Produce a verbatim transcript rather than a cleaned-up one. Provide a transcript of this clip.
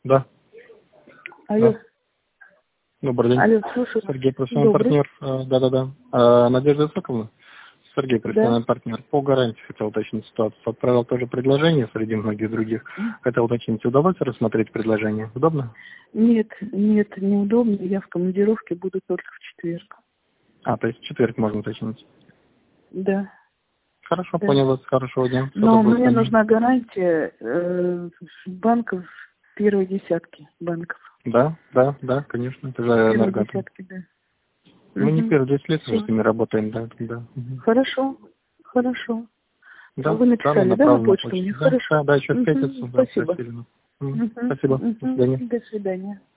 Да. Алло. Да. Добрый день. Алло, слушаю. Сергей, профессиональный Добрый. партнер. Э, Да-да-да. Э, Надежда Исаковна. Сергей, Да. профессиональный партнер. По гарантии хотел уточнить ситуацию. Отправил тоже предложение среди многих других. Хотел уточнить, удалось рассмотреть предложение? Удобно? Нет, нет, неудобно. Я в командировке буду только в четверг. А, то есть в четверг можно уточнить. Да. Хорошо, Да. понял вас. Хорошего дня. Все Но доброго, мне Таня. нужна гарантия э, банков первой десятки банков. Да, да, да, конечно. Это же Первой энергоатом. десятки, да. Мы не Угу. первые десять лет уже Все. с ними работаем, да. Да, мгм. Хорошо. Хорошо. Да, Вы данные написали, да, на направлены на почту почту. мне? Да, Хорошо. да, да, еще в Угу. пятницу, да, Спасибо. просили. Мгм. Угу. Спасибо. До Угу. свидания. До свидания.